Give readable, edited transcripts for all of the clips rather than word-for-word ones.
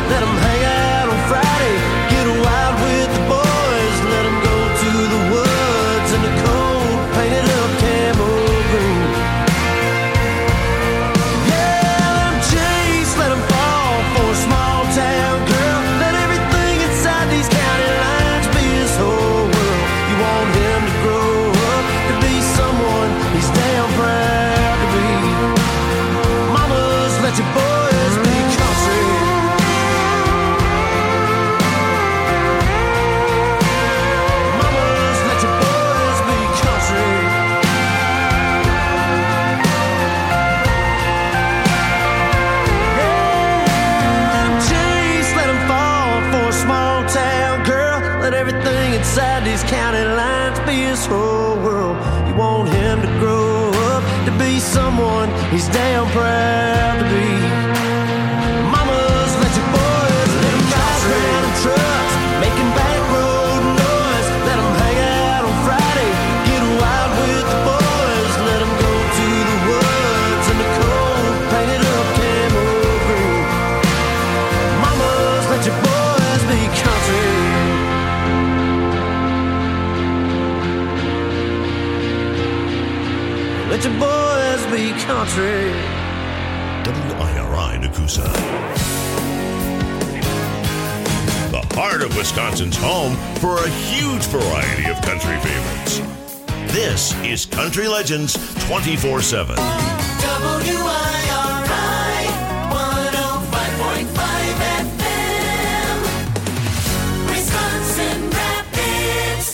let them hang out on Friday, get wild with the boys, let them go to the woods in the cold, painted up camo green. Yeah, let them chase, let them fall for a small town girl. Let everything inside these county lines be his whole world. You want him to grow up to be someone he's damn proud to be. Mamas, let your boys be country. Mamas, let your boys be country. Let him fall for a small town girl. Let everything inside these county lines be his whole world. You want him to grow up to be someone he's damn proud to be. Mamas, let your boys let him drive around in trucks, making back road noise. Let him hang out on Friday, get wild with the boys. Let him go to the woods in the cold, painted up camo green. Mamas, let your boys be country. Let your boys be country. WIRI Nakusa. The heart of Wisconsin's home for a huge variety of country favorites. This is Country Legends 24/7. WIRI 105.5 FM, Wisconsin Rapids.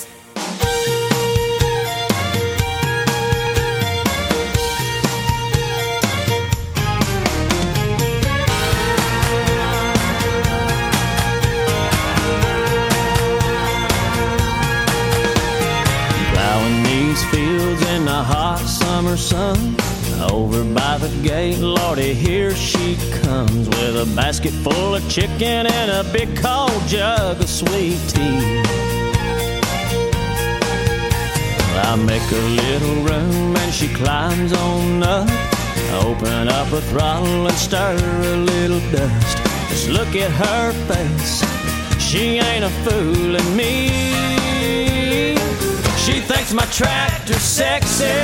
Plowing these fields in the hot summer sun. Over by the gate, Lordy, here she comes with a basket full of chicken and a big cold jug of sweet tea. I make a little room and she climbs on up. Open up her throttle and stir a little dust. Just look at her face, she ain't a fooling me. She thinks my tractor's sexy,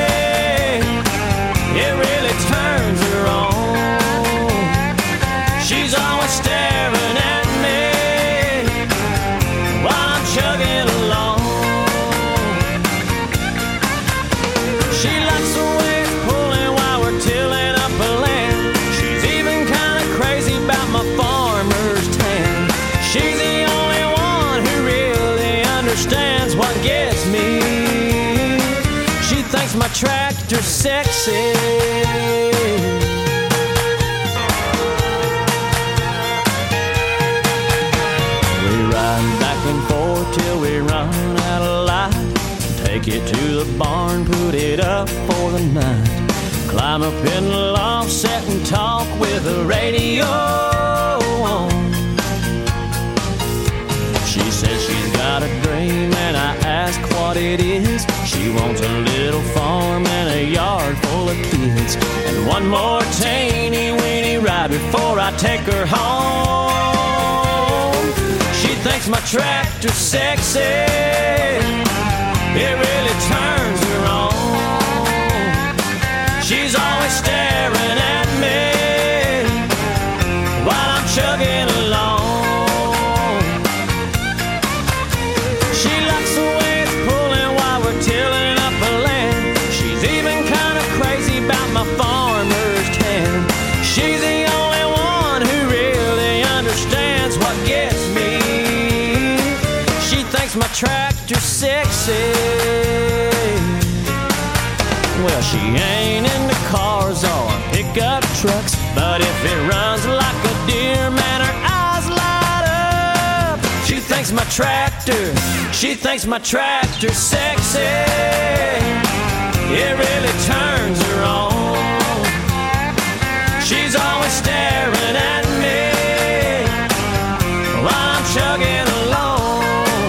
it really turns her on. She's always staring at me while I'm chugging along. She likes the way it's pulling while we're tilling up a land. She's even kind of crazy about my farmer's tan. She's the only one who really understands what gets me. She thinks my tractor's sexy. We ride back and forth till we run out of light. Take it to the barn, put it up for the night. Climb up in the loft, sit and talk with the radio on. She says she's got a dream and I ask what it is. She wants a little farm and a yard full of kids, and one more teeny weeny ride before I take her home. She thinks my tractor's sexy, it really turns her on. She's always staring at me while I'm chugging along. She likes the way it's pulling while we're tilling up a land. She's even kind of crazy about my farmer's tan. She's the only one who really understands what gets me. She thinks my tractor's sexy. Well, she ain't into cars or pickup trucks, but if it runs like a deer, man, her eyes light up. She thinks my tractor's sexy, it really turns her on. She's always staring at me while I'm chugging along.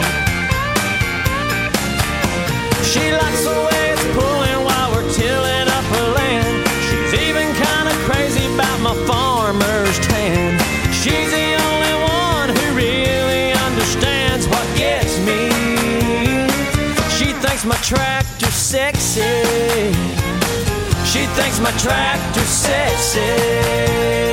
She likes the way it's pulling while we're tilling up her land. She's even kind of crazy about my farmer's tan. She's the only one thinks my tractor's sexy. She thinks my tractor's sexy.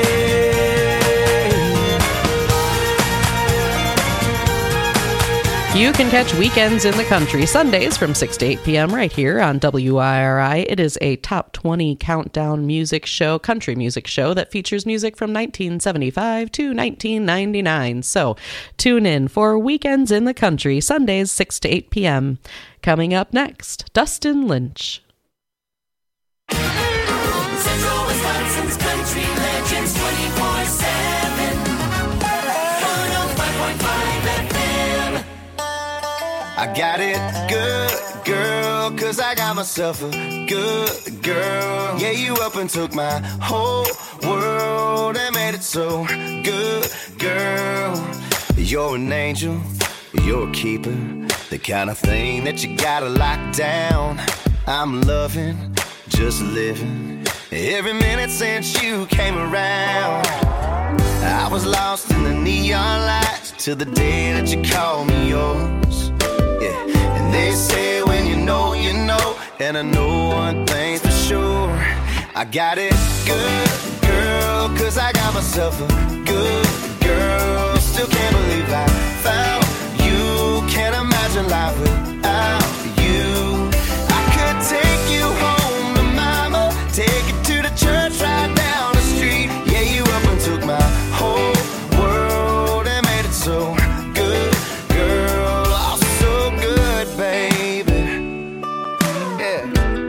You can catch Weekends in the Country Sundays from 6 to 8 p.m. right here on WIRI. It is a top 20 countdown music show, country music show that features music from 1975 to 1999. So tune in for Weekends in the Country Sundays 6 to 8 p.m. Coming up next, Dustin Lynch. Central Wisconsin's country legends 24/7. 105.5 FM. I got it good, girl, 'cause I got myself a good girl. Yeah, you up and took my whole world and made it so good, girl. You're an angel, you're a keeper, the kind of thing that you gotta lock down. I'm loving, just living, every minute since you came around. I was lost in the neon lights till the day that you called me yours. Yeah, and they say when you know, you know, and I know one thing's for sure. I got it good, girl, 'cause I got myself a good girl. Still can't believe I found you. Can't imagine life without you. I could take you home to mama, take you to the church right down the street. Yeah, you up and took my whole world and made it so good, girl. Oh, so good, baby. Yeah.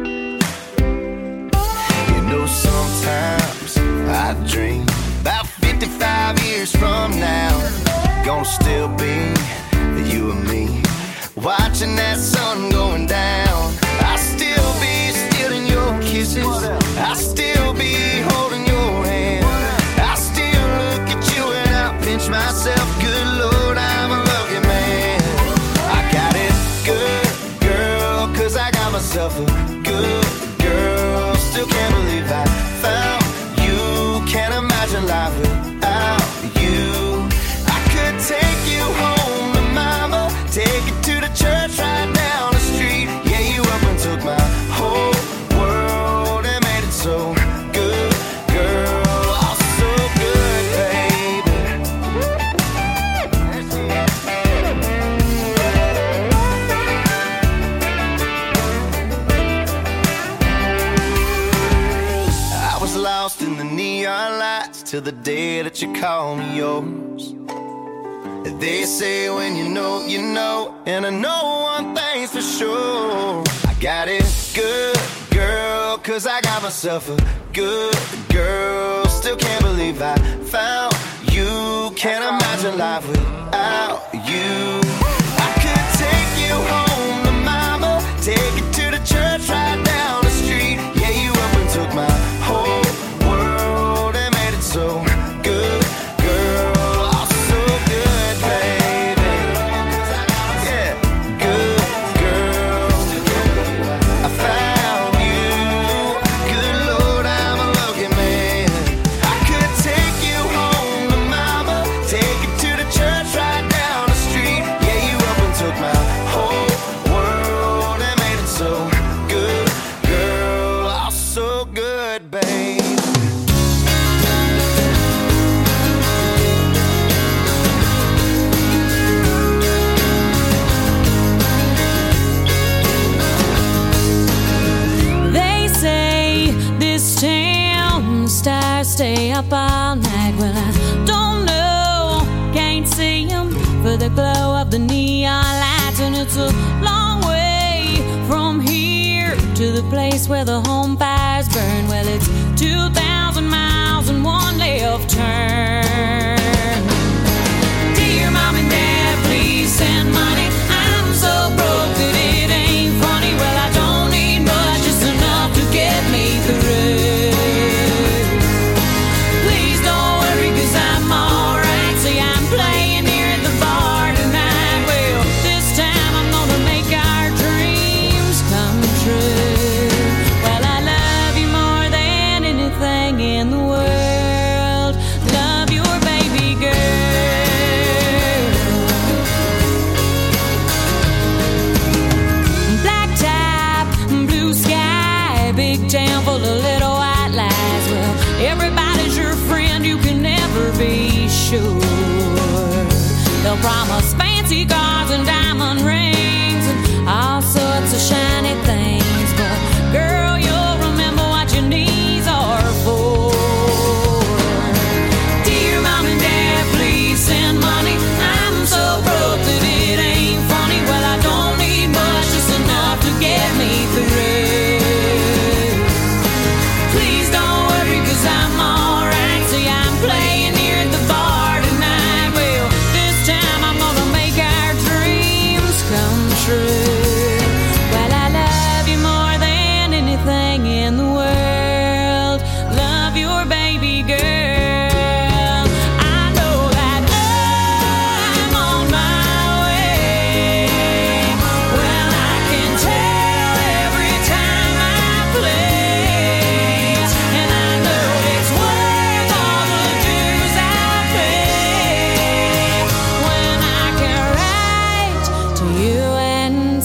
You know, sometimes I dream about 55 years from now, gonna still be you and me, watching that sun going down. I still be stealing your kisses, I still be holding your hand, I still look at you and I pinch myself. Good Lord, I'm a lucky man. I got it good, girl, 'cause I got myself a good girl. Still can't believe I found you. Can't imagine life without you. I could take you home to mama, take you to the church right down the street. Yeah, you up and took my whole world and made it so good, girl. Oh, so good, baby. I was lost in the neon lights till the day that you called me yours. They say when you know, you know, and I know one thing's for sure. I got it good, girl, 'cause I got myself a good girl. Still can't believe I found you. Can't imagine life without you. I could take you home to mama, take you to the church right down the street. Yeah, you up and took my whole world and made it so good, girl. Oh, so good, baby. Yeah, good girl. I found you. Good Lord, I'm a lucky man. I could take you home to mama, take you to the church right down the street. Yeah, you up and took my whole world and made it so good, girl. Oh, so good, babe. They say this town stars stay up all night. Well, I don't know, can't see them for the glow of the neon lights. And it's a long way from here to the place where the home fires burn. Well, it's 2,000 miles and one left turn. Dear Mom and Dad, please send money. I'm so broke that it ain't funny. Well, I don't need much, just enough to get me through. Please don't worry, 'cause I'm alright. See, I'm playing here at the bar tonight. Well, this time I'm gonna make our dreams come true. Well, I love you more than anything in the world. Love your baby promise fancy cars and diamond rings and all sorts of shiny things. But girl, you'll remember what your knees are for. Dear mom and dad, please send money. I'm so broke that it ain't funny. Well, I don't need much, just enough to get me through. Please don't worry, 'cause I'm alright. See, I'm playing here at the bar tonight. Well, this time I'm gonna make our dreams come true. Well, I love you more than anything in the world. Love your baby girl. I know that I'm on my way. Well, I can tell every time I play. And I know it's worth all the dues I pay. When I can write to you and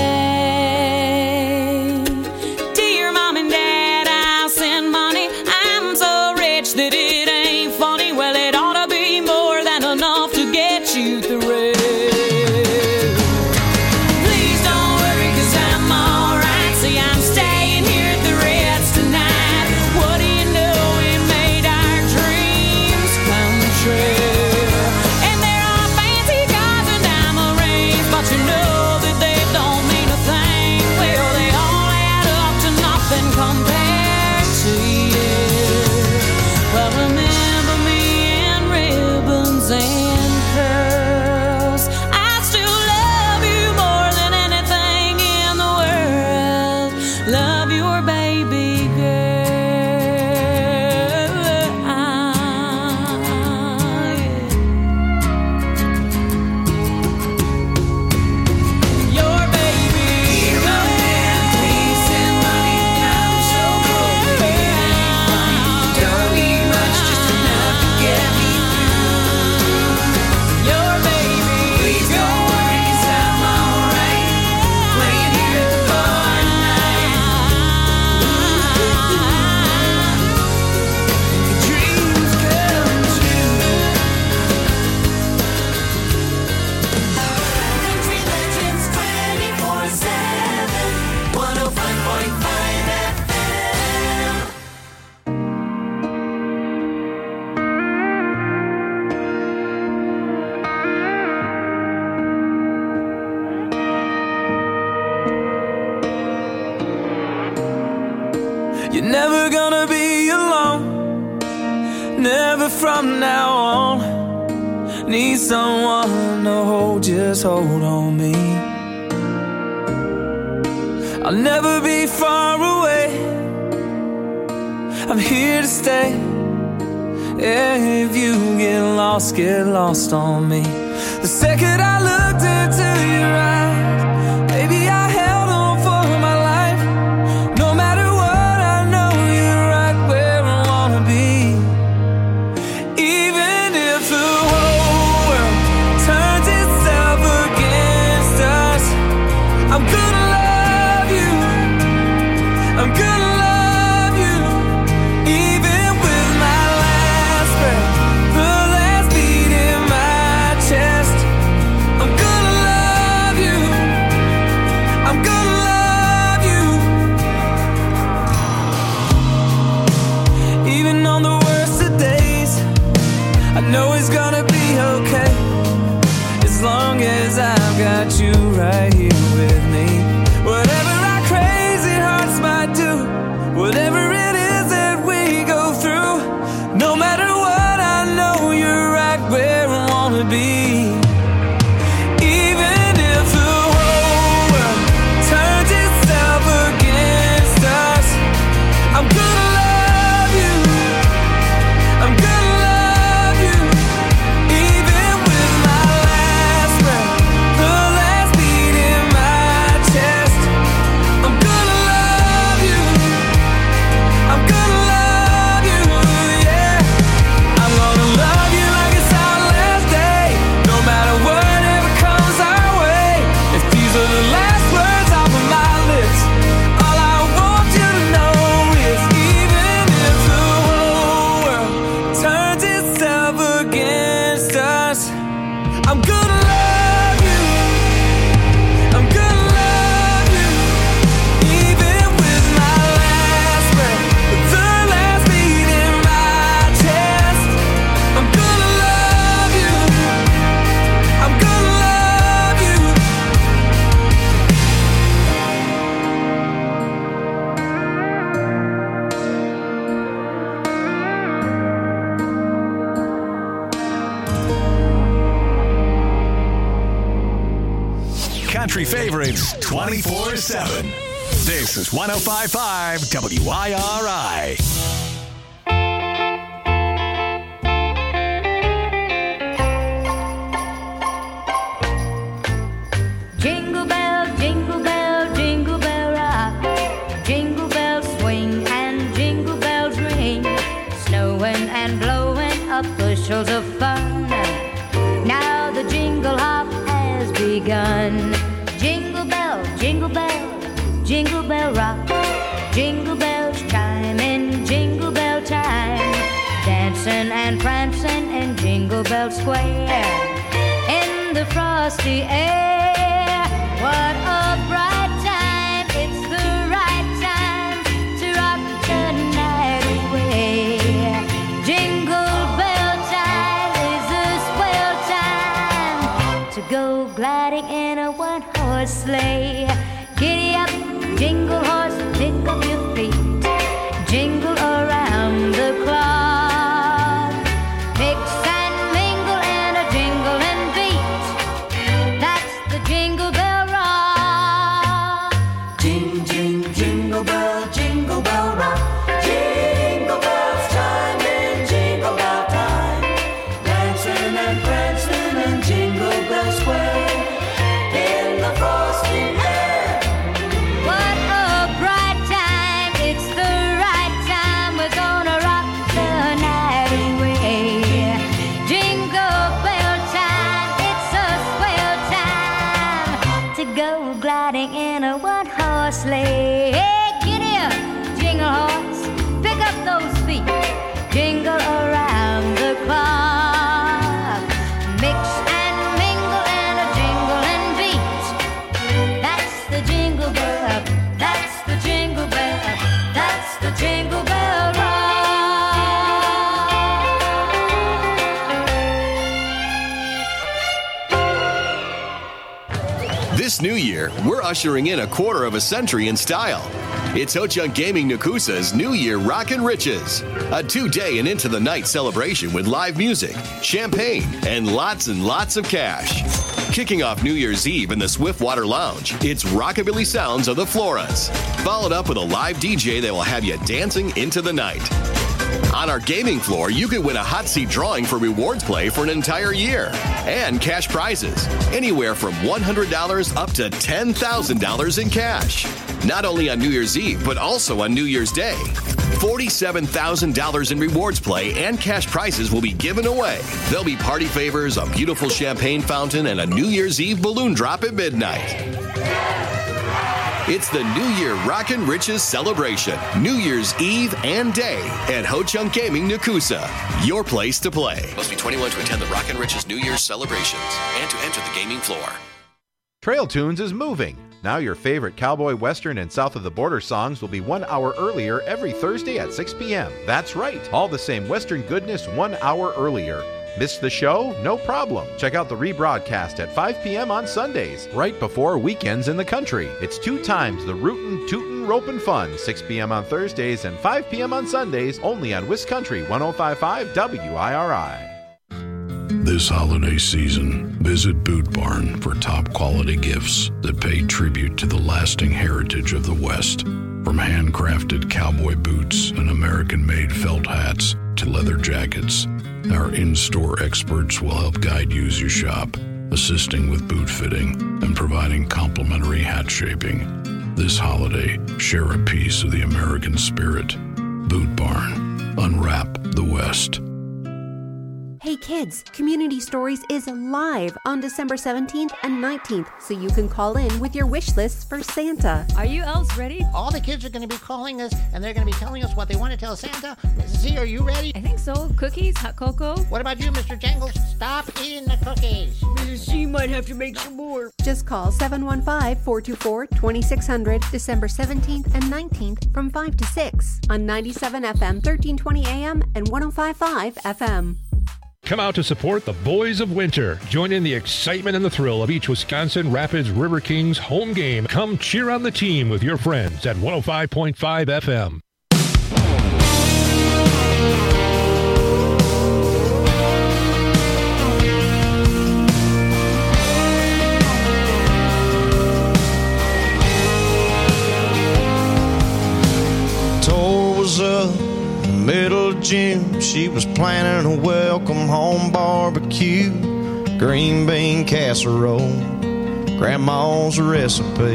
say, dear mom and dad, I'll send money. I'm so rich that it ain't funny. Well, it ought to be more than enough to get you through. Please don't worry, 'cause I'm alright. See, I'm staying here at the Ritz tonight. What do you know, we made our dreams come true. And there are fancy cars and diamond rings, but you know that they don't mean a thing. Well, they all add up to nothing compared to you. Well, remember me in ribbons and pearls. I still love you more than anything in the world. Love your baby girl. Your baby girl. Please send money. I'm so broke that it ain't funny. Don't need much, just enough to get me through. Your baby. Please don't worry, 'cause I'm alright. Playing here at the bar tonight. Dreams come true. Country Legends 24/7. 105.5 FM. You're never gonna be alone, never from now on. Need someone to hold, just hold on me. I'll never be far away, I'm here to stay. If you get lost on me. The second I looked into your eyes, baby, I held on for my life. No matter what, I know you're right where I wanna be. Even if the whole world turns itself against us, I'm gonna love you. I'm gonna love you. Even with my last breath, the last beat in my chest, I'm gonna love you. I'm gonna love you. Even on the worst of days, I know it's gonna be okay. As long as I've got you right here with me. Whatever our crazy hearts might do, whatever it is that we go through, no matter what, I know you're right where I wanna be. Even if the whole world turns itself against us, I'm gonna love you. I'm gonna love you. Even with my last breath, the last beat in my chest, I'm gonna love you. I'm gonna love you. I'm gonna love you. Even with my last breath, the last beat in my chest. I'm gonna love you. I'm gonna love you. Country favorites 24/7. This is 105.5 WIRI. Jingle bell, jingle bell, jingle bell rock. Jingle bells swing and jingle bells ring. Snowing and blowing up bushels of fun. Now the jingle hop has begun. Jingle bell, jingle bell, jingle bell rock. Jingle bells chime in jingle bell time. Dancing and prancing in Jingle Bell Square. In the frosty air, what a bright time. It's the right time to rock the night away. Jingle bell time is a swell time to go gliding in a one-horse sleigh. Giddy up, jingle horse, pick up your feet. Jingle around the clock. Mix and mingle in a jingling beat. That's the Jingle Bell Rock. Jing, jing, jingle bell rock. Jingle bells chime in jingle bell time. Dancing and prancing in Jingle Bell Square. In the frosty air. What a bright time. It's the right time. We're gonna rock the night away. Jingle bell time. It's a swell time to go gliding in a one-horse sleigh. Hey, giddy up, jingle horse. Pick up those feet. Jingle around the clock. Mix and mingle in a jingling beat. That's the Jingle Bell. That's the Jingle Bell. That's the Jingle Bell Rock. This new year, we're ushering in a quarter of a century in style. It's Ho-Chunk Gaming Nakusa's New Year Rockin' Riches. A 2-day and into the night celebration with live music, champagne, and lots of cash. Kicking off New Year's Eve in the Swiftwater Lounge, it's Rockabilly Sounds of the Floras. Followed up with a live DJ that will have you dancing into the night. On our gaming floor, you could win a hot seat drawing for rewards play for an entire year. And cash prizes, anywhere from $100 up to $10,000 in cash. Not only on New Year's Eve, but also on New Year's Day. $47,000 in rewards play and cash prizes will be given away. There'll be party favors, a beautiful champagne fountain, and a New Year's Eve balloon drop at midnight. It's the New Year Rockin' Riches celebration, New Year's Eve and Day at Ho-Chunk Gaming Nakusa. Your place to play. Must be 21 to attend the Rockin' Riches New Year's celebrations and to enter the gaming floor. Trail Tunes is moving. Now your favorite cowboy, western, and south of the border songs will be 1 hour earlier every Thursday at 6 p.m. That's right, all the same western goodness 1 hour earlier. Missed the show? No problem. Check out the rebroadcast at 5 p.m. on Sundays, right before Weekends in the Country. It's 2 times the rootin', tootin', ropin' fun, 6 p.m. on Thursdays and 5 p.m. on Sundays, only on Wiscountry 105.5 WIRI. This holiday season, visit Boot Barn for top quality gifts that pay tribute to the lasting heritage of the West. From handcrafted cowboy boots and American-made felt hats to leather jackets, our in-store experts will help guide you as you shop, assisting with boot fitting and providing complimentary hat shaping. This holiday, share a piece of the American spirit. Boot Barn. Unwrap the West. Hey kids, Community Stories is live on December 17th and 19th, so you can call in with your wish lists for Santa. Are you elves ready? All the kids are going to be calling us, and they're going to be telling us what they want to tell Santa. Z, are you ready? I think so. Cookies, hot cocoa. What about you, Mr. Jangles? Stop eating the cookies. Mrs. C might have to make some more. Just call 715-424-2600 December 17th and 19th from 5 to 6 on 97 FM, 1320 AM, and 105.5 FM. Come out to support the Boys of Winter. Join in the excitement and the thrill of each Wisconsin Rapids River Kings home game. Come cheer on the team with your friends at 105.5 FM. Tour was up middle of June, she was planning a welcome home barbecue, green bean casserole, grandma's recipe.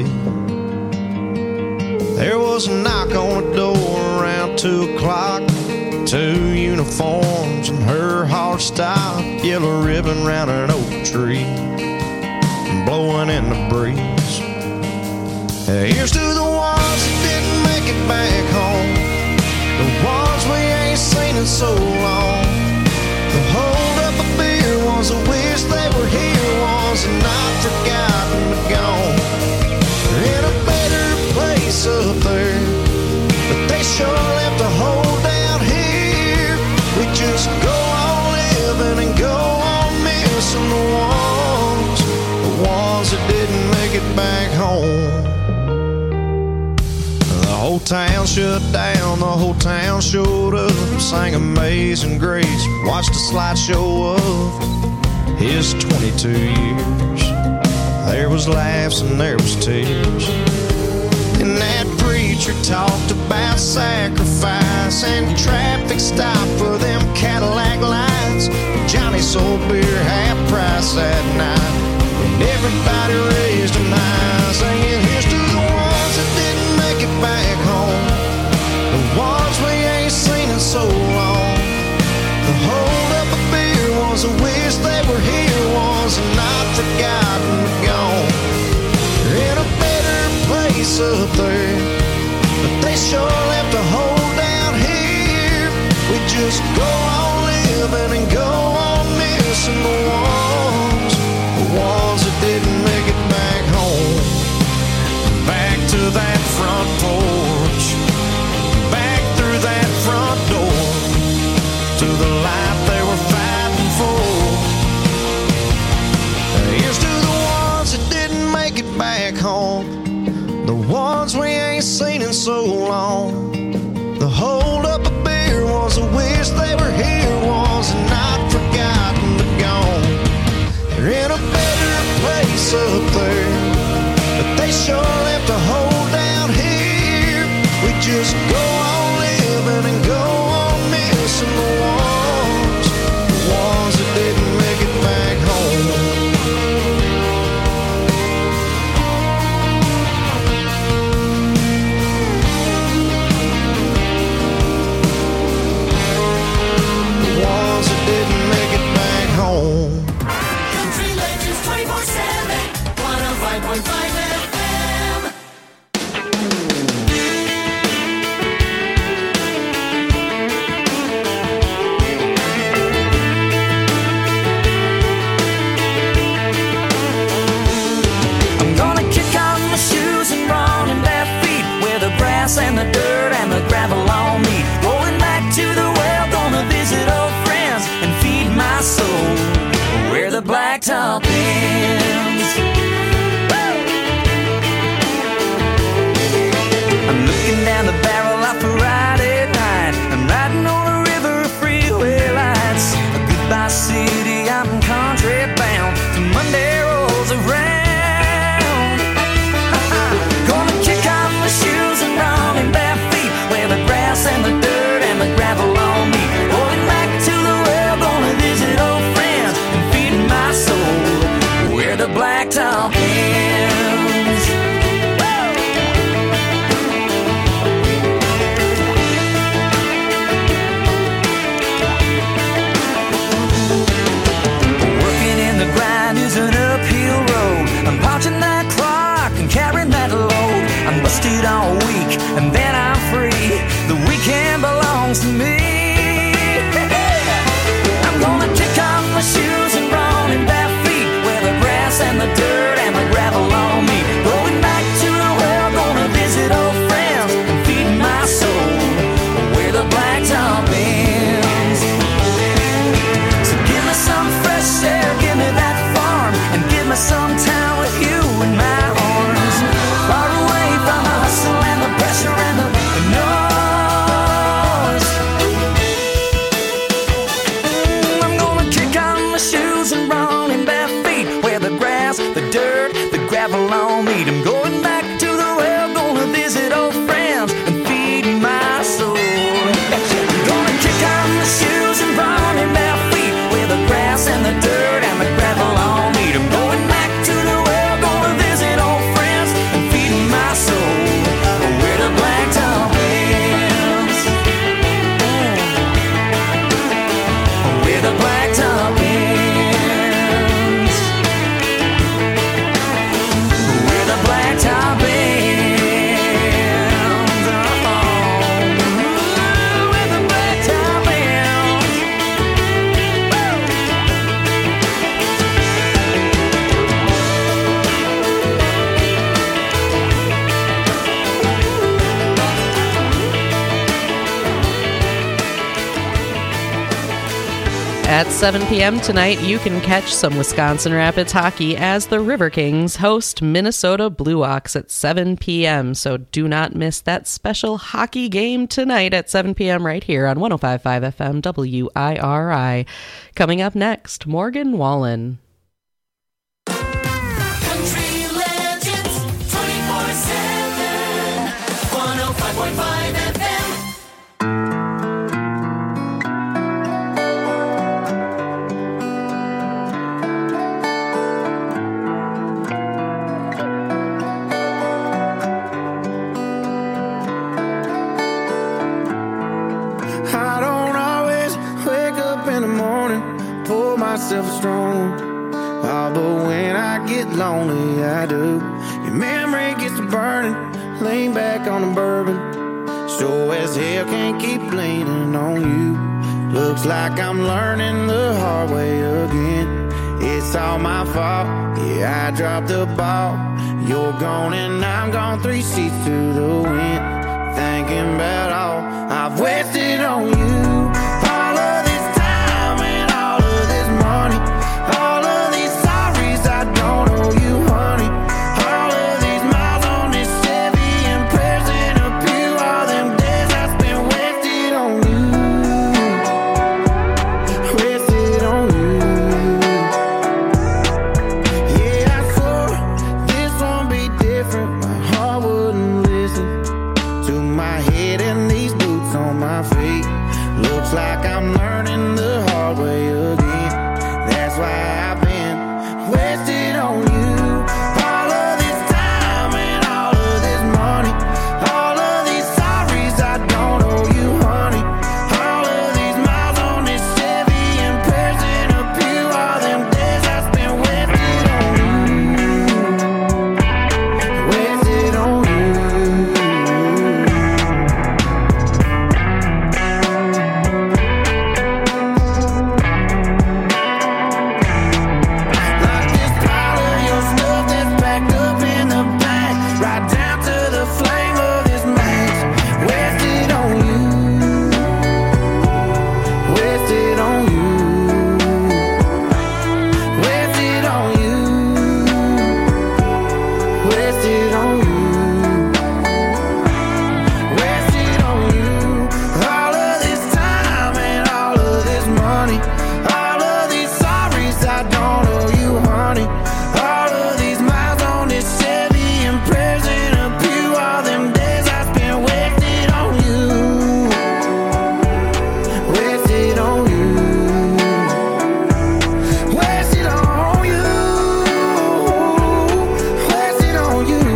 There was a knock on the door around 2 o'clock, 2 uniforms and her heart stopped, yellow ribbon round an oak tree, blowing in the breeze. Here's to the ones that didn't make it back home, the ones we ain't seen in so long. The hold up a beer ones that wish they were here, ones that not forgotten but gone. They're in a better place up there, but they sure left a hole down here. We just go on living and go on missing the ones that didn't make it back home. The whole town shut down, the whole town showed up, sang Amazing Grace, watched a slideshow of his 22 years. There was laughs and there was tears, and that preacher talked about sacrifice and traffic stop for them Cadillac lights. Johnny sold beer half price that night, and everybody raised an eye, singing here's to the ones that didn't make it back home, the ones we ain't seen in so long. The hold up a beer ones that wish they were here, ones that not forgotten but gone. They're in a better place up there, but they sure left a hole down here. We just go on living and go on missing the ones that didn't make it back home. Back to that front porch, back through that front door, to the life they were fighting for. Here's to the ones that didn't make it back home, the ones we ain't seen in so long. The hold up a beer ones that wish they were here, ones that not forgotten but gone. They're in a better place up there, but they sure left a hole down here. We just go on living and go on missing the ones that didn't make it back home. The ones that didn't make it back home. Country Legends 24/7, 105.5 FM. I'm gonna kick off my shoes and run in bare feet, where the grass and the dirt and the gravel all meet. Going back to the well, gonna visit old friends and feed my soul where the blacktop ends. Woo! I'm looking down the barrel of a ride at night. I'm riding on a river of freeway lights. A goodbye city, I'm country bound. till Monday rolls around. Gonna kick off my shoes and run in bare feet, where the grass and the dirt and the gravel all meet. Going back to the well, gonna visit old friends and feed my soul where the blacktop ends. At 7 p.m. tonight, you can catch some Wisconsin Rapids hockey as the River Kings host Minnesota Blue Ox at 7 p.m. So do not miss that special hockey game tonight at 7 p.m. right here on 105.5 FM WIRI. Coming up next, Morgan Wallen. Country Legends 24/7, 105.5 FM. I don't always wake up in the morning, pour myself a strong. Oh, but when I get lonely, I do. Your memory gets to burning, lean back on the bourbon. Sure as hell can't keep leaning on you. Looks like I'm learning the hard way again. It's all my fault, yeah, I dropped the ball. You're gone and I'm gone, 3 seats to the wind. Thinking about all I've wasted on you. All of this time and all of this money. All of these sorries I don't owe you, honey. All of these miles on this Chevy and prayers in a pew. All them days I spent wasted on you. Wasted on you. Yeah, I swore this won't be different. My heart wouldn't listen to my head and these boots on my feet. Looks like I'm learning the hard way again. That's why I've been wasted on you. All of this time and all of this money. All of these sorries I don't owe you, honey. All of these miles on this Chevy and prayers in a pew. All them days I spent wasted on you. Wasted on you. Like this pile of your stuff that's packed up in the back, right down to the flame of this match. Wasted on you. Wasted on you. Wasted on you. Wasted on you. Wasted on you. All of this time and all of this money. All of these sorries I don't owe you, honey. All of these miles on this Chevy and prayers in a pew. All them days I spent wasted on you. Wasted on you. Wasted on you. Wasted on you.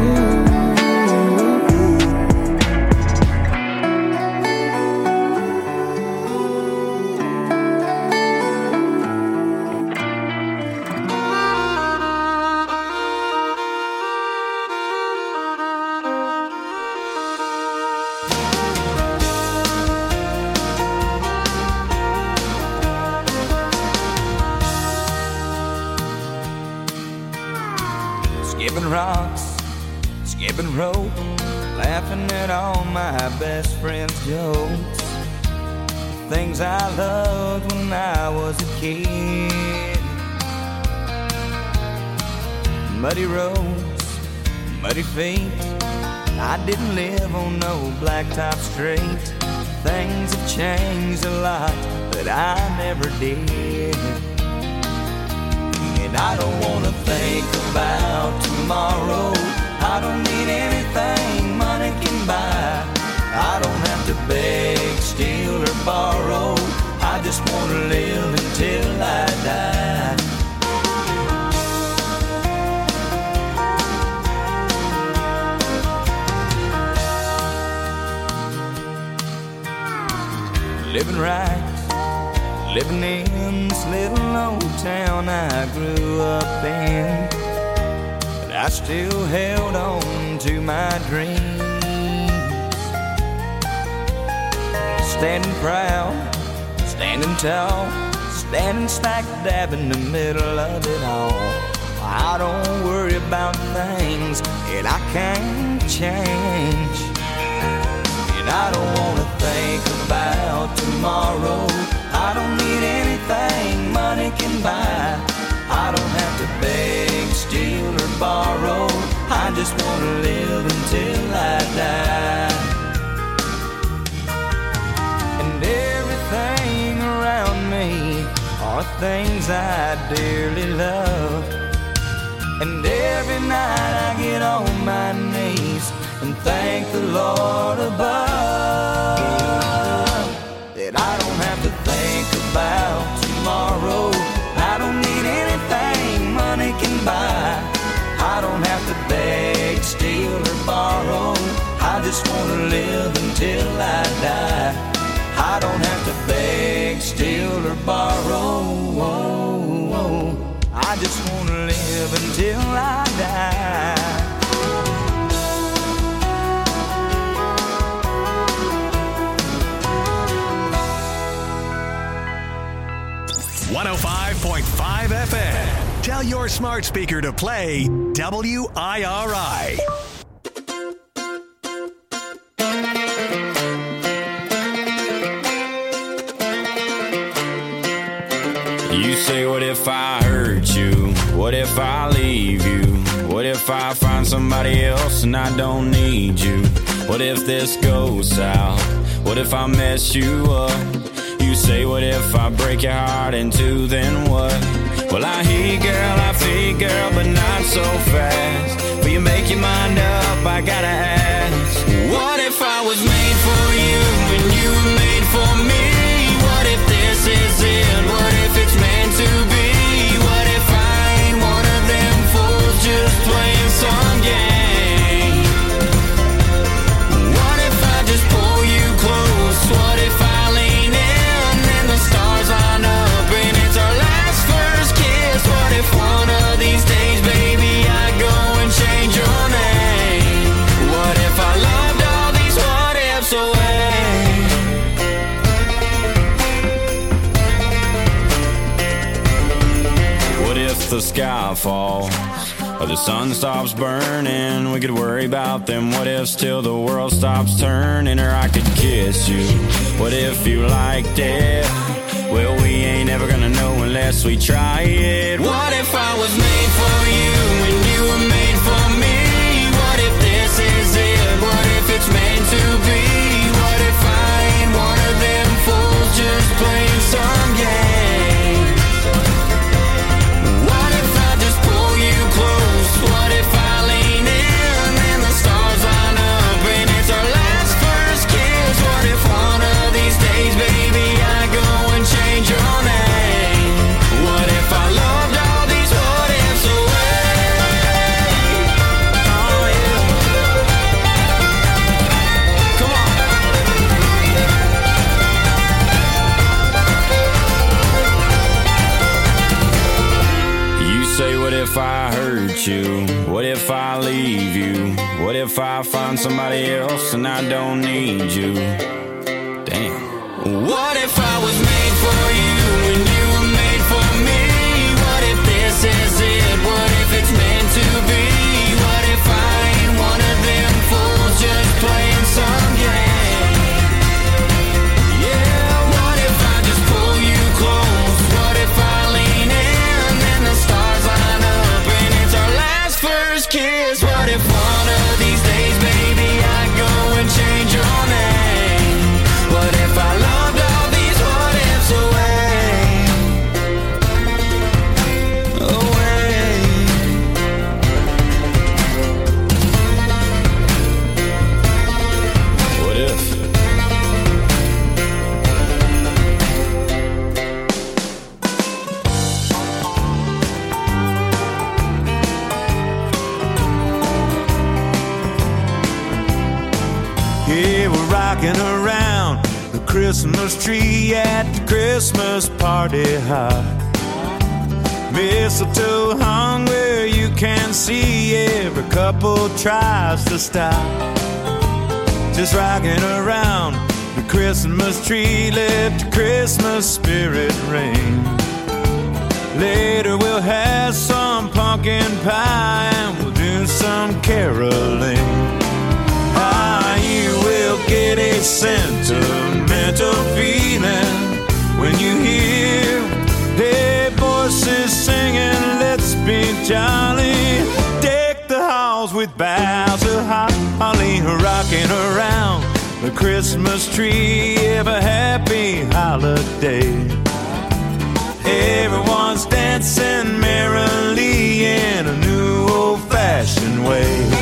Skipping rocks, skipping rope, laughing at all my best friends' jokes. Things I loved when I was a kid. Muddy roads, muddy feet. I didn't live on no blacktop street. Things have changed a lot, but I never did. And I don't wanna think about tomorrow. I don't need anything money can buy. I don't have to beg, steal, or borrow. I just wanna live until I die. Living right, living in this little old town I grew up in. But I still held on to my dreams. Standing proud, standing tall, standing stack dab in the middle of it all. I don't worry about things that I can't change. And I don't wanna think about tomorrow. I don't need anything just wanna live until I die. And everything around me are things I dearly love. And every night I get on my knees and thank the Lord above that I don't have to think about tomorrow. I don't need anything money can buy. I don't have to beg, steal, or borrow. I just want to live until I die. I don't have to beg, steal, or borrow. I just want to live until I die. 105.5 FM. Tell your smart speaker to play WIRI. You say, what if I hurt you? What if I leave you? What if I find somebody else and I don't need you? What if this goes south? What if I mess you up? You say, what if I break your heart in two, then what? Well, I hear you, girl, I feel you, girl, but not so fast. Will you make your mind up? I gotta ask. What if I was made for you and you were made for me? What if this is it? What if it's meant to be? What if I ain't one of them fools just playing some game? What if I just pull you close? What if I lean in and the stars line up and it's our last first kiss? What if one of these days, baby, I go and change your name? What if I loved all these what ifs away? What if the sky falls or the sun stops burning? We could worry about them what ifs till the world stops turning. Or I could kiss you. What if you liked it? Well, we ain't ever gonna know unless we try it. What if I was made for you and you were made for me? What if this is it? What if it's meant to be? What if I ain't one of them fools just playing some game? What if I just pull you close? What if I lean in and the stars line up and it's our last first kiss? What if one of these days, baby, I go and change your name? What if I loved all these what ifs away? Oh yeah. Come on. You say, what if I hurt you? What if I leave you? What if I find somebody else and I don't need you? Damn. What if I was made for you and you were made for me? What if this is it? What if it's meant to be? What if I ain't one of them fools just playing some game? Yeah, what if I just pull you close? What if I lean in and the stars line up and it's our last first kiss? What if one of these days, baby, I go and change your name? What if I loved all these what ifs away? Away. What if? Yeah, we're rocking around the Christmas tree at the Christmas party hop. Mistletoe hung where you can see every couple tries to stop. Just rocking around the Christmas tree, let the Christmas spirit ring. Later we'll have some pumpkin pie and we'll do some caroling. Ah, you will get a sentimental feeling when you hear their voices singing, let's be jolly, deck the hall halls with boughs of holly rocking around the Christmas tree. Have a happy holiday. Everyone's dancing merrily in a new old-fashioned way.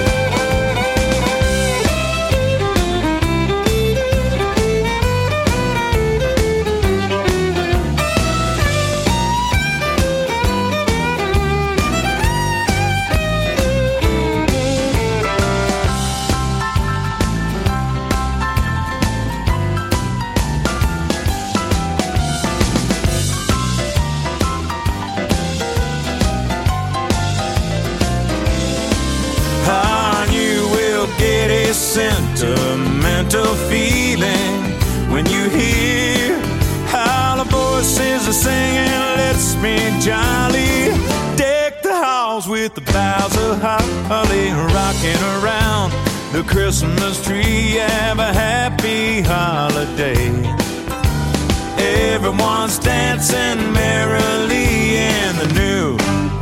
Sentimental feeling when you hear how the voices are singing, let's be jolly. Deck the halls with the boughs of holly rocking around the Christmas tree. Have a happy holiday. Everyone's dancing merrily in the new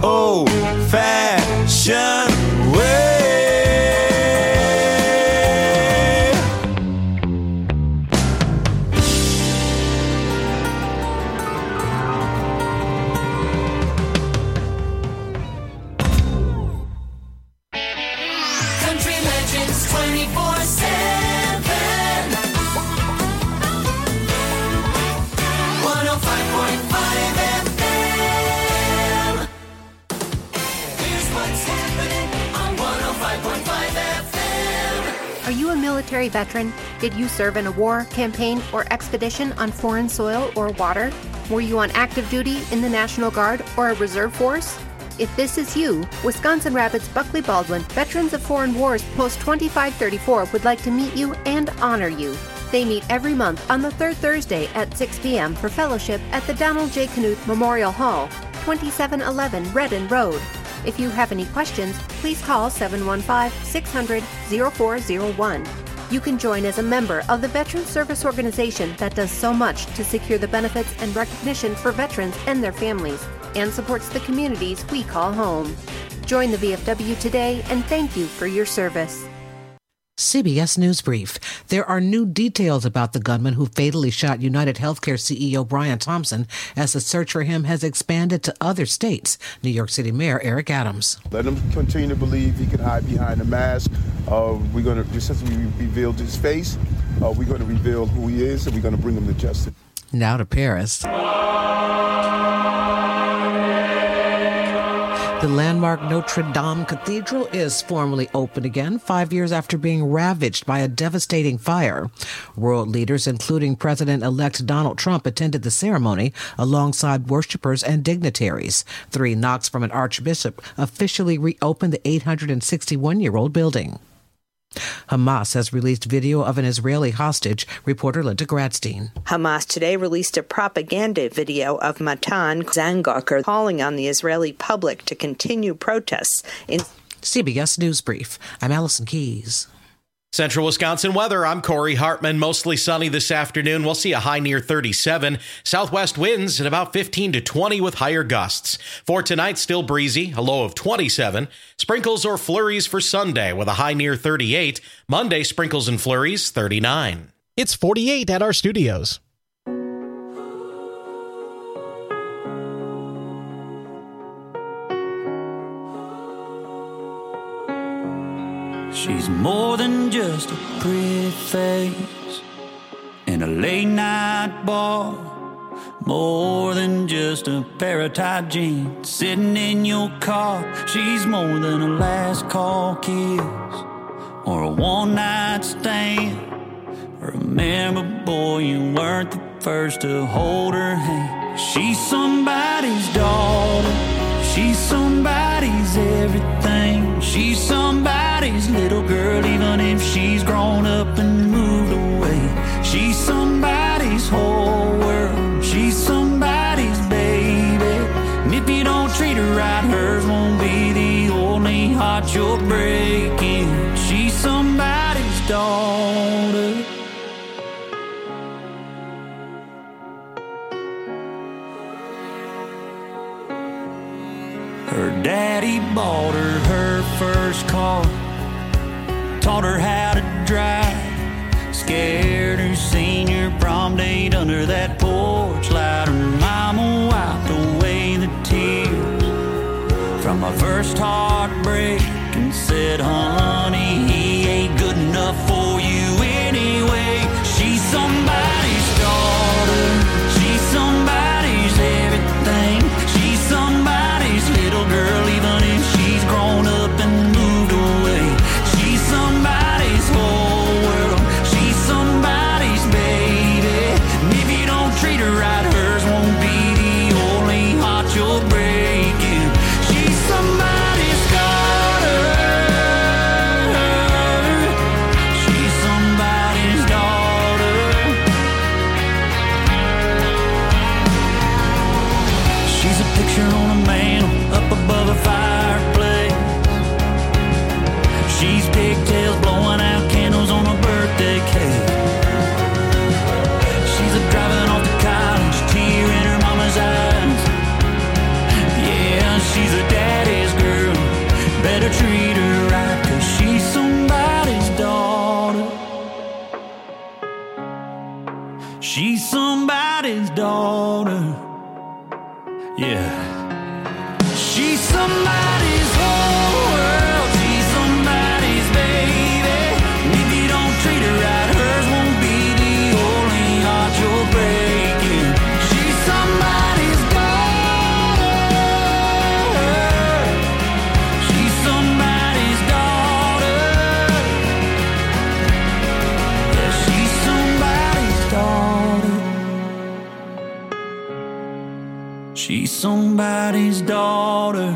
old-fashioned way. Military veteran? Did you serve in a war, campaign, or expedition on foreign soil or water? Were you on active duty in the National Guard or a reserve force? If this is you, Wisconsin Rapids Buckley Baldwin Veterans of Foreign Wars Post 2534 would like to meet you and honor you. They meet every month on the third Thursday at 6 p.m. for fellowship at the Donald J. Knuth Memorial Hall, 2711 Redden Road. If you have any questions, please call 715-600-0401. You can join as a member of the Veterans Service Organization that does so much to secure the benefits and recognition for veterans and their families, and supports the communities we call home. Join the VFW today, and thank you for your service. CBS News Brief. There are new details about the gunman who fatally shot United Healthcare CEO Brian Thompson as the search for him has expanded to other states. New York City Mayor Eric Adams. Let him continue to believe he can hide behind a mask. Since we revealed his face, we're going to reveal who he is, and we're going to bring him to justice. Now to Paris. The landmark Notre Dame Cathedral is formally open again 5 years after being ravaged by a devastating fire. World leaders, including President-elect Donald Trump, attended the ceremony alongside worshipers and dignitaries. 3 knocks from an archbishop officially reopened the 861-year-old building. Hamas has released video of an Israeli hostage, reporter Linda Gradstein. Hamas today released a propaganda video of Matan Zangarkar calling on the Israeli public to continue protests in CBS News Brief. I'm Allison Keys. Central Wisconsin weather. I'm Corey Hartman. Mostly sunny this afternoon. We'll see a high near 37. Southwest winds at about 15 to 20 with higher gusts. For tonight, still breezy, a low of 27. Sprinkles or flurries for Sunday with a high near 38. Monday, sprinkles and flurries, 39. It's 48 at our studios. She's more than just a pretty face in a late night bar, more than just a pair of tight jeans sitting in your car. She's more than a last call kiss or a one night stand. Remember, boy, you weren't the first to hold her hand. She's somebody's daughter, she's somebody's everything. She's somebody's little girl, even if she's grown up and moved away. She's somebody's whole world, she's somebody's baby. And if you don't treat her right, hers won't be the only heart you're breaking. She's somebody's daughter. Her Daddy bought her her first car, taught her how to drive, scared her senior prom date under that porch light. Her mama wiped away the tears from my first heartbreak and said, honey, he ain't good enough for you anyway. She's somebody's daughter, she's somebody's everything, she's somebody's little girl, even if she's grown up and moved away. She's somebody's whole world, she's somebody's baby, and if you don't treat her right, hers won't be the only heart you're breaking. She's somebody's daughter, she's somebody's daughter. She's a picture on a mantle up above a fireplace. She's pigtails blowing out candles on a birthday cake. She's a driving off to college, tear in her mama's eyes. Yeah, she's a daddy's girl, better treat her right, 'cause she's somebody's daughter. She's somebody's daughter. Yeah. She's somebody's whole world, she's somebody's baby, and if you don't treat her right, hers won't be the only heart you're breaking. She's somebody's daughter, she's somebody's daughter. Yeah, she's somebody's daughter. She's somebody's daughter.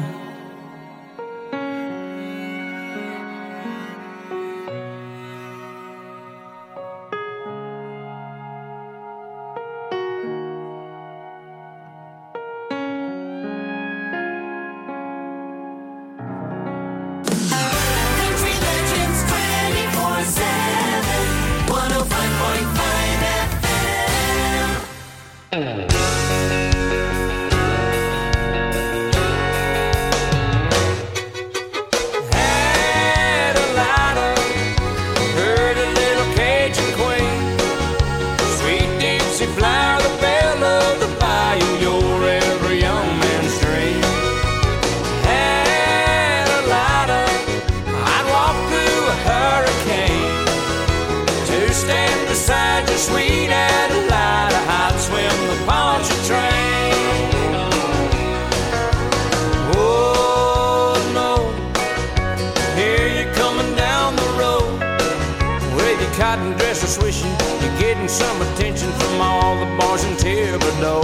Country Legends 24/7, 105.5 FM. Had a lighter, heard a little Cajun queen, sweet Dixie flower, the belle of the bayou, your every young man's dream. Had a lighter, I'd walk through a hurricane to stand beside your sweet Adelida. I'd swim the Poncha train. Oh no, here you're coming down the road with your cotton dresser swishing. You're getting some attention from all the boys in Thibodeau.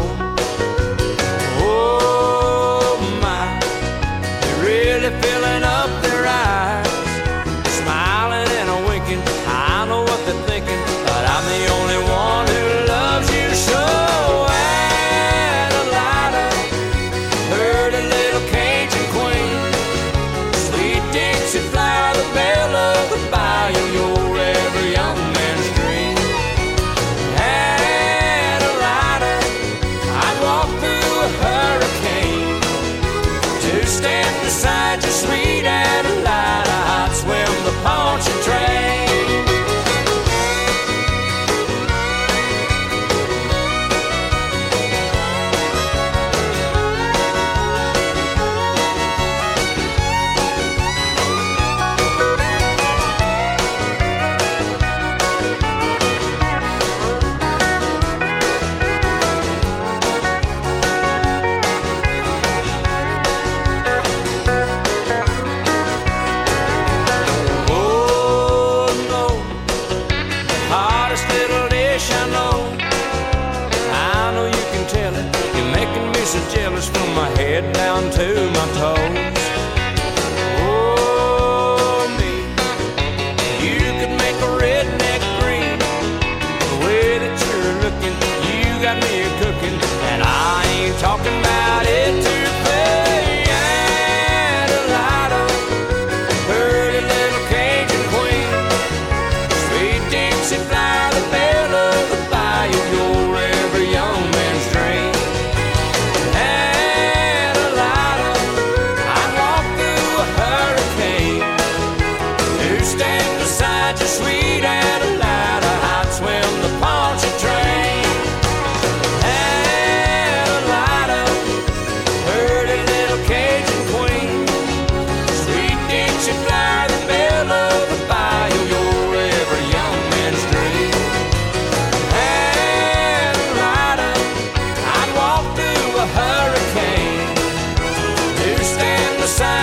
Oh my, you're really filling up their eyes, smiling and a winking. I know what they're thinking, but I'm the only one who loves you so. Adelida, heard a little Cajun queen, sweet Dixie flower, the belle of the bayou, your every young man's dream. Adelida, I'd walk through a hurricane to stand beside your sweet Adelida. I'd swim the Poncha train.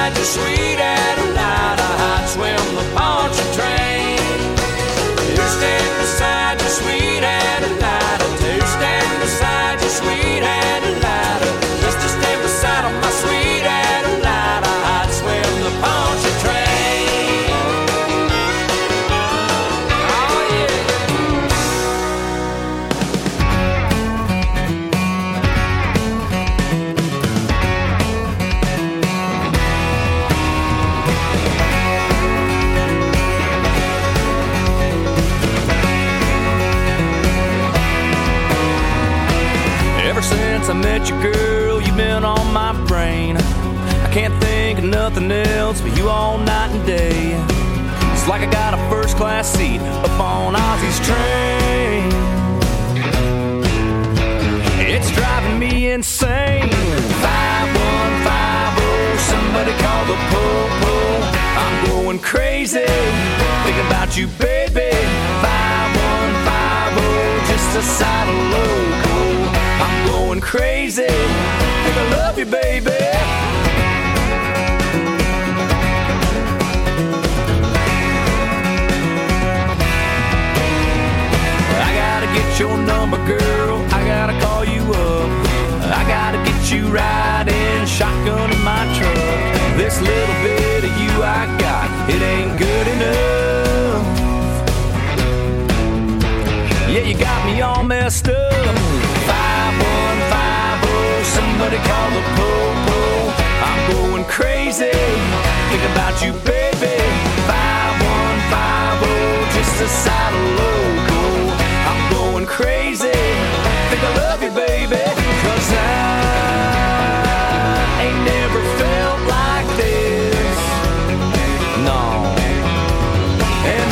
beside you, sweet Adelina. I'd swim the Pontchartrain. To stand beside you, sweet Adelina. To stand beside you, sweet Adelina. Just to stand beside my sweet Adelina. I'd swim the Pontchartrain. Oh yeah. Ever since I met you, girl, you've been on my brain. I can't think of nothing else but you all night and day. It's like I got a first-class seat up on Ozzy's train. It's driving me insane. 5150, somebody call the po-po. I'm going crazy, thinking about you, baby. 5150, just a side of logo. I'm going crazy, think I love you, baby. I gotta get your number, girl, I gotta call you up. I gotta get you riding shotgun in my truck. This little bit of you I got, it ain't good enough. Yeah, you got me all messed up. 5150, somebody call the po-po. I'm going crazy, think about you, baby. 5150, just a side of logo. I'm going crazy, think I love you, baby. 'Cause I ain't never felt like this, no. And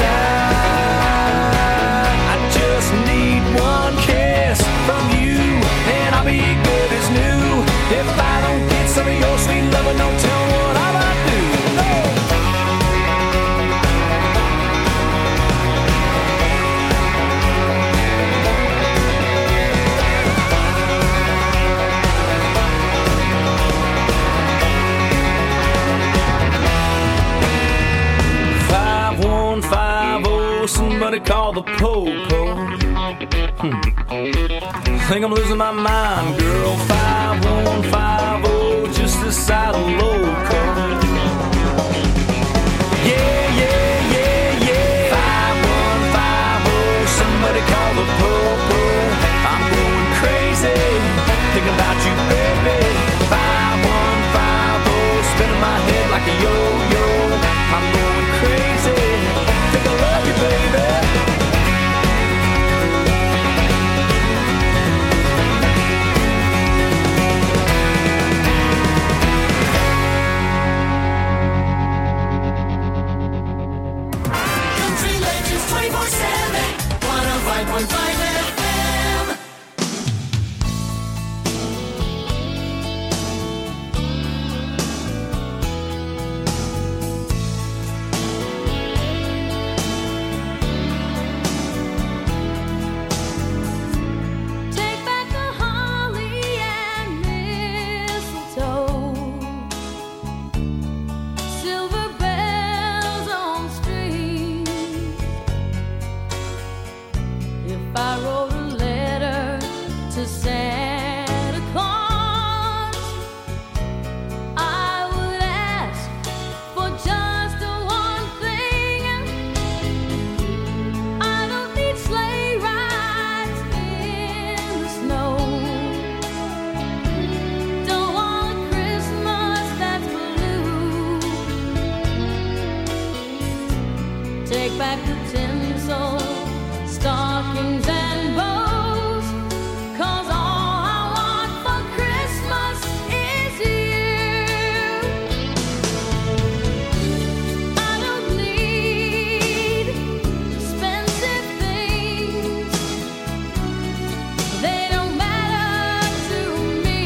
I just need one kiss from you, and I'll be good as new. If I don't get some of your sweet loving, don't tell me what I might do. No. 5150, somebody call the po-po. Think I'm losing my mind, girl. 5150, just the side of loco. Yeah, yeah, yeah, yeah. 5150, somebody call the po-po. I'm going crazy, thinking about you, baby. 5150, spinning my head like a yo-yo. I'm going crazy, think I love you, baby. Country Legends 24/7, 105.5 FM. Take back the holly and mistletoe, silver bells on strings. If I wrote a letter to Santa Claus, I would ask for just one thing. I don't need sleigh rides in the snow. Don't want a Christmas that's blue. Take back the tinsel, stockings and bows, 'cause all I want for Christmas is you. I don't need expensive things, they don't matter to me.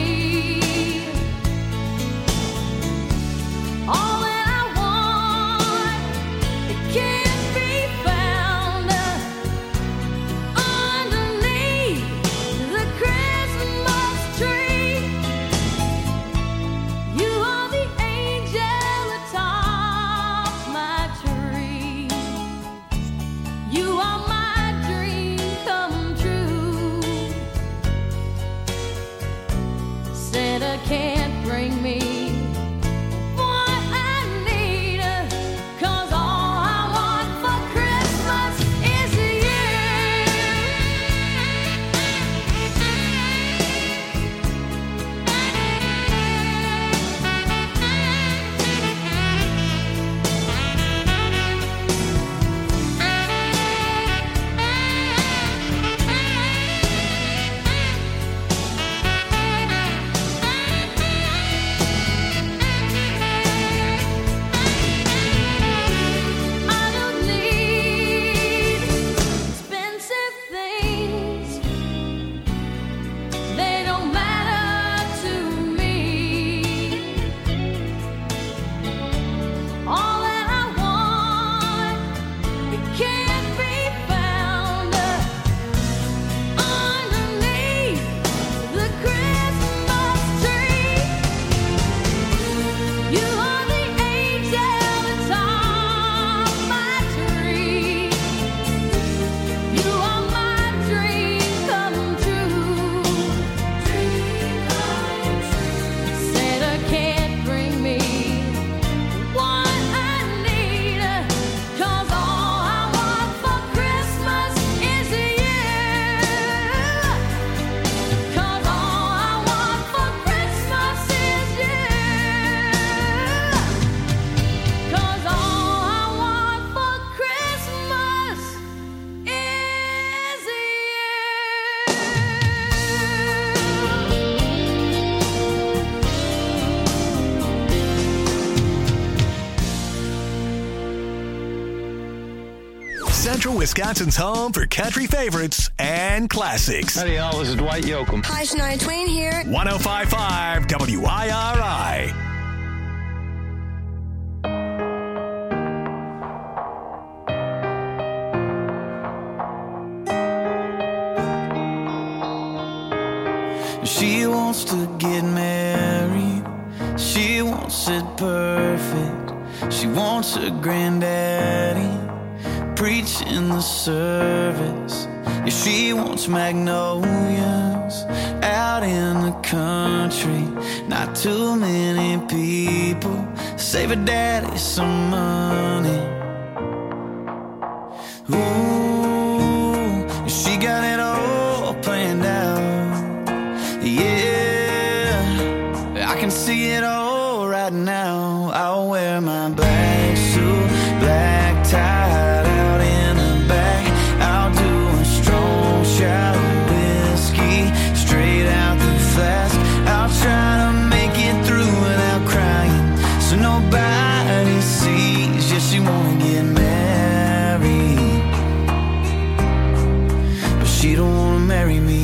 All that I want, it can't be found Central Wisconsin's home for country favorites and classics. Howdy, y'all. This is Dwight Yoakam. Hi, Shania Twain here. 105.5 WIRI. She wants to get married. She wants it perfect. She wants her granddaddy preaching the service. Yeah, she wants magnolias out in the country. Not too many people save her daddy some money. Ooh, she got it all planned out. Yeah, I can see it all right now. I'll wear my black suit, black tie out in the back. I'll do a strong shot of whiskey straight out the flask. I'll try to make it through without crying, so nobody sees. Yeah, she wanna get married, but she don't wanna marry me.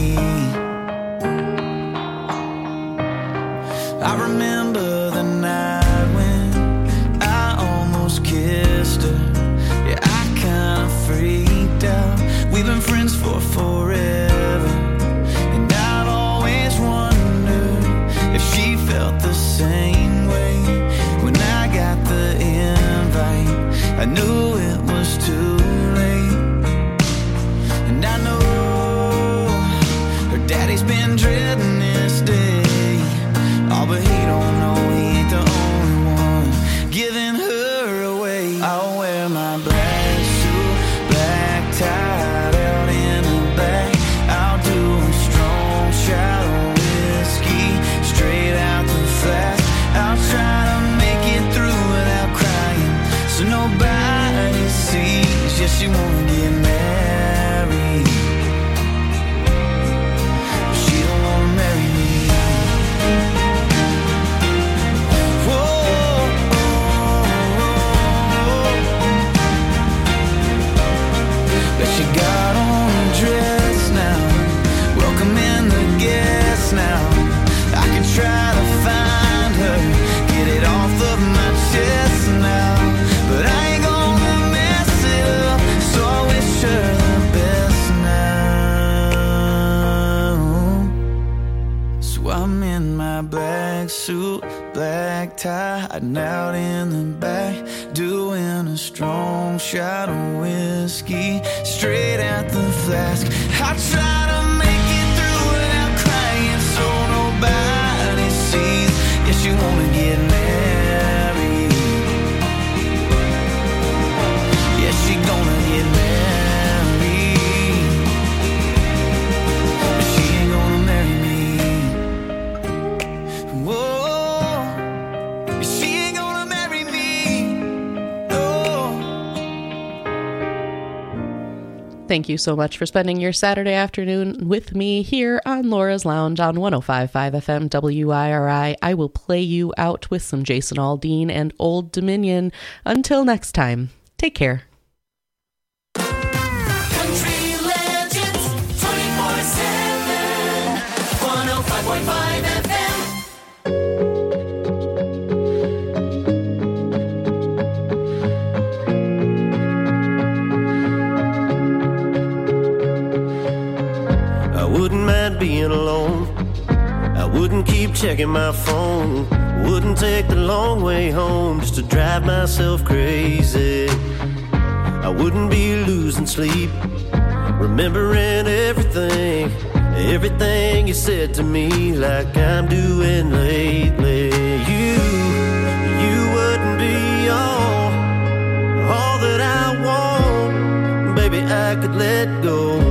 I remember the night when I almost kissed her. Yeah, I kinda freaked out. We've been friends for forever, and I've always wondered if she felt the same way. When I got the invite, I knew it was too late. And I know her daddy's been dreading this day. Oh, but he don't know he ain't the only one giving her away. I'll wear my black suit, black tie out in the back. I'll do a strong shot of whiskey straight out the flask. I'll try to make it through without crying, so nobody sees. Yeah, she wanna get married, but she don't wanna marry me. She got on a dress now, welcoming the guests now. I can try to find her, get it off of my chest now, but I ain't gonna mess it up, so I wish her the best now. So I'm in my black suit, black tie, hiding out in the back, doing a strong shot of whiskey straight out the flask. I try to make it through without crying, so nobody sees. Yeah, she wanna get married. Yeah, she gonna get married, but she ain't gonna marry me. Whoa, she ain't gonna marry me. Thank you so much for spending your Saturday afternoon with me here on Laura's Lounge on 105.5 FM WIRI. I will play you out with some Jason Aldean and Old Dominion. Until next time, take care. Country legends 24/7. 105.5 FM. I wouldn't mind being alone. I wouldn't keep checking my phone. Wouldn't take the long way home just to drive myself crazy. I wouldn't be losing sleep, remembering everything you said to me, like I'm doing lately. You wouldn't be all that I want. Baby, I could let go.